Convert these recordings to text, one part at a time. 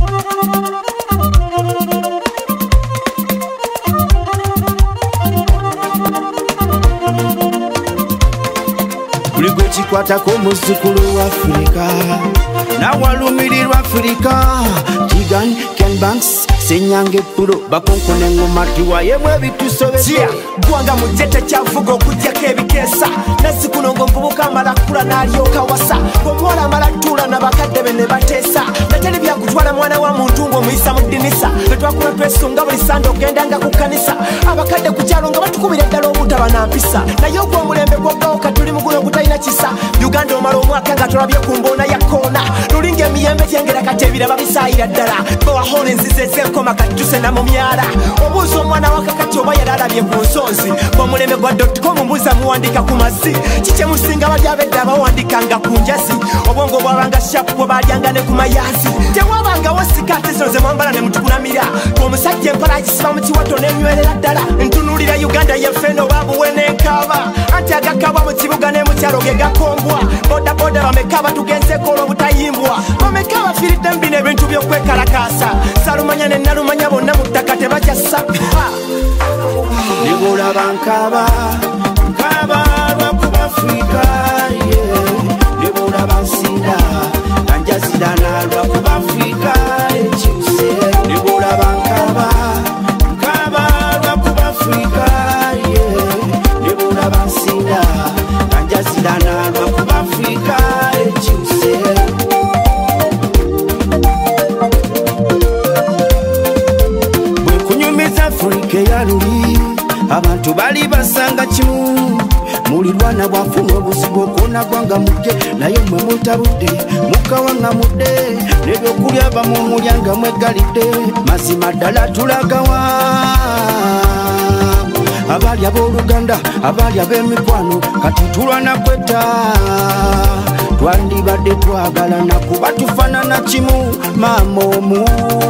Buli gwe kikwatako muzzukulu wa Afrika nawalumirirwa Afrika Tigan Ken Banks Senyange Pulo bakonkone engoma tiwayemu ebitusobedde gwanga mujete kyavuga okujjako ebikeesa nazikuno ngo nvubuka amala kula n'alyoka wasa omwana amala ttula n'abakadde be ne bateesa nateri byakutwala mwana wa muntu ng'omuyisa mu ddinisa betwakula twesunga buli sande ogendanga ku kkanisa abakadde ku kyalo nga batukubira eddala obutaba na mpisa naye ogw'omulembe gw'oggawo katuli muguno gutalina kisa Uganda omala omwaka nga tolabye ku mboona ya koona lulinga emiyembe gyengera kati ebiraba bisaayira ddala bawahona enziza ez'enkoma katuse na mu myala obuuza omwana wakakati oba yali alabye ku nsonzi bw'omuleme gwa .com mbuuza muwandika ku mazzi kikyemusinga bali abedda abawandikanga ku njazi obwongo bwabanga shapu bwe balyanga ne ku mayanzi tewabangawo sikaati zino ze mwambala ne mutukunamira omusajja empala agisiba mu kiwato n'enywerera ddala ntunuulira Uganda yeffeno babuwe n'enkaaba anti agakabwa mu kibuga ne mu kyalo ge gakombwa bodaboda bameka batugenzeko olw'obutayimbwa bameka bafiiridde mbi n'ebintu by'okwekalakaasa salumanya ne nalumanya bonna mu ttaka tebakyassa nebulaba nkaba lwakuba Afrika nebulaba nsinda nanjazira nalwakuba Afrika ekyuse nebulaba nkaba lwakuba Afrika nebulaba nsinda nanjazira nalwakuba Afrika ekyuse bwekunyumiza Afrika eyaluli abantu bali basanga kimu mulirwana bwafuna obuzibu okona gwanga mudde naye mwe mutabudde mukawanga mudde nebyokulya bamumulyanga mwegalidde mazima ddala tulagawa abali ab'oluganda abali ab'emikwano kati tulwana kwetta twandibadde twagalana kuba tufaanana kimu maama omu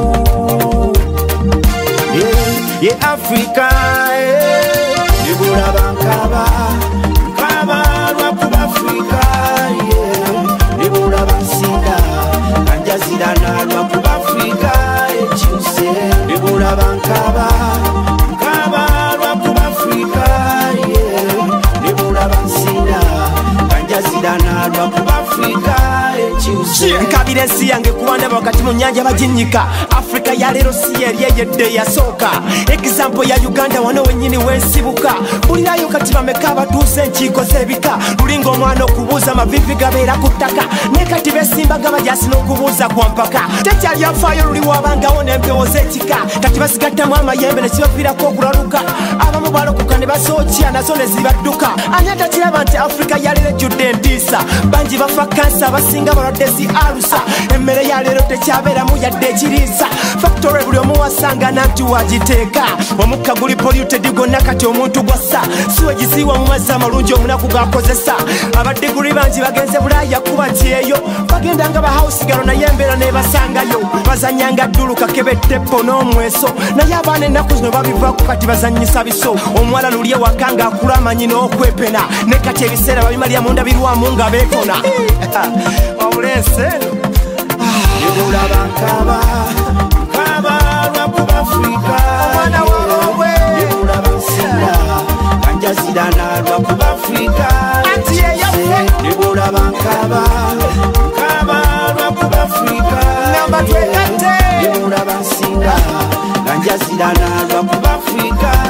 ye Afrika nebulaba nkaba lwakuba Afrika nebulaba nsinda kanjazira nalwakuba Afrika ekyuse nebulaba nkaba lwakuba Afrika nebulaba nsinda kanjazira nalwakuba Afrika ekyuse nkabira ensi yange kuwandaba wakati mu nnyanja baginnyika Afrika ya leero si yeri eyedde yasooka example ya Uganda wano wennyini wensibuka bulirayo kati bameka abatuuse enkiiko z'ebika lulinga omwana okubuuza amavivi gabeera ku ttaka ne kati besimbaga bajasi n'okubuuza kwa mpaka tekyali afaayo luli wabangawo n'empewo z'ekika kati basigattamu amayembe ne kibaviirako okulaluka abamu balokoka ne basookya nazo ne zibadduka ani atakiraba nti Afrika ya leero ejjudde entiisa bangi bafa kansa abasinga balwadde zi alusa emmere ya leero tekyabeeramu yadde ekiriisa factory buli omu wasangana nti wagiteeka omukka guli polluted gwonna kati omuntu gwassa siwegisiiwa mu mazzi amalungi omunaku gakozesa abadiguli bangi bagenze bulaaya kuba nti eyo bagendanga bahausigalo naye embeera nebasangayo bazanyanga ddulu kakebettepo n'omweso naye abaana ennaku zino babivaako kati bazanyisa biso omuwala luli ewaka nga akula amanyi n'okwepena ne kati ebiseera babimalira munda birwamu nga beekona obulensi eno nebulaba nkaba lwakuba Afrika omwana wabwe nebulaba nsinda kanjazira nalwakuba Afrika anti yeyaffe nebulaba nkaba lwakuba Afrika ngamba twegatte nebulaba nsinda kanjazira nalwakuba Afrika